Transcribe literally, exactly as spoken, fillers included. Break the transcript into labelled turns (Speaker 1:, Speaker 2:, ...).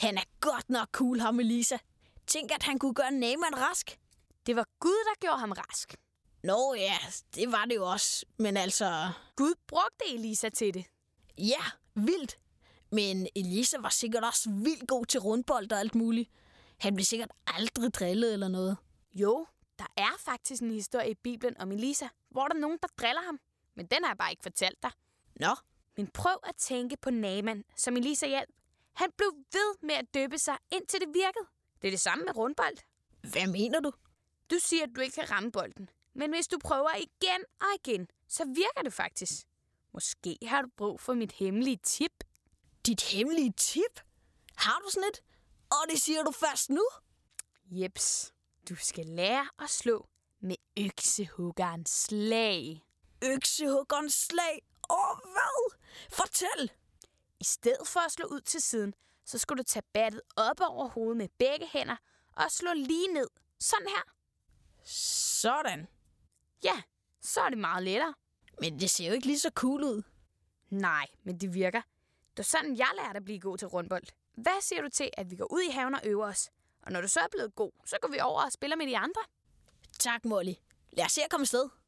Speaker 1: Han er godt nok cool, ham Elisa. Tænk, at han kunne gøre Naaman rask.
Speaker 2: Det var Gud, der gjorde ham rask.
Speaker 1: Nå ja, det var det jo også. Men altså...
Speaker 2: Gud brugte Elisa til det.
Speaker 1: Ja, vildt. Men Elisa var sikkert også vildt god til rundbold og alt muligt. Han blev sikkert aldrig drillet eller noget.
Speaker 2: Jo, der er faktisk en historie i Bibelen om Elisa, hvor der er nogen, der driller ham. Men den har jeg bare ikke fortalt dig.
Speaker 1: Nå.
Speaker 2: Men prøv at tænke på Naaman, som Elisa hjalp. Han blev ved med at døbe sig, indtil det virkede. Det er det samme med rundbold.
Speaker 1: Hvad mener du?
Speaker 2: Du siger, at du ikke kan ramme bolden. Men hvis du prøver igen og igen, så virker det faktisk. Måske har du brug for mit hemmelige tip.
Speaker 1: Dit hemmelige tip? Har du sådan et? Og det siger du først nu?
Speaker 2: Jeps. Du skal lære at slå med øksehuggerens slag.
Speaker 1: Øksehuggerens slag? Åh, hvad? Fortæl!
Speaker 2: I stedet for at slå ud til siden, så skal du tage battet op over hovedet med begge hænder og slå lige ned. Sådan her.
Speaker 1: Sådan.
Speaker 2: Ja, så er det meget lettere.
Speaker 1: Men det ser jo ikke lige så cool ud.
Speaker 2: Nej, men det virker. Det er sådan, jeg lærte at blive god til rundbold. Hvad siger du til, at vi går ud i haven og øver os? Og når du så er blevet god, så går vi over og spiller med de andre.
Speaker 1: Tak, Molly. Lad os se at komme afsted.